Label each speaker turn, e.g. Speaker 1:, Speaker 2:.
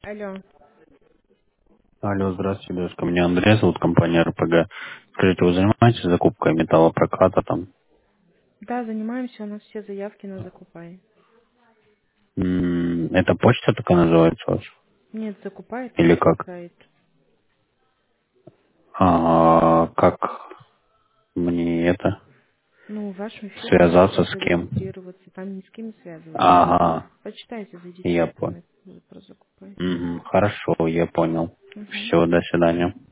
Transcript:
Speaker 1: Алло.
Speaker 2: Алло, здравствуйте, девушка. Меня Андрей зовут, компания РПГ. Скажите, вы занимаетесь закупкой металлопроката там?
Speaker 1: Да, занимаемся, у нас все заявки на закупай.
Speaker 2: Это почта такая называется у вас?
Speaker 1: Нет, закупай это
Speaker 2: Или
Speaker 1: наш
Speaker 2: как?
Speaker 1: сайт.
Speaker 2: Как мне это?
Speaker 1: Ну, в вашей фирме
Speaker 2: Связаться
Speaker 1: нужно
Speaker 2: с кем?
Speaker 1: зарегистрироваться, там ни с кем не связываться.
Speaker 2: Ага,
Speaker 1: Почитайте, зайдите в
Speaker 2: я понял.
Speaker 1: интернет про закупай.
Speaker 2: Хорошо, я понял.
Speaker 1: Угу.
Speaker 2: Все, до свидания.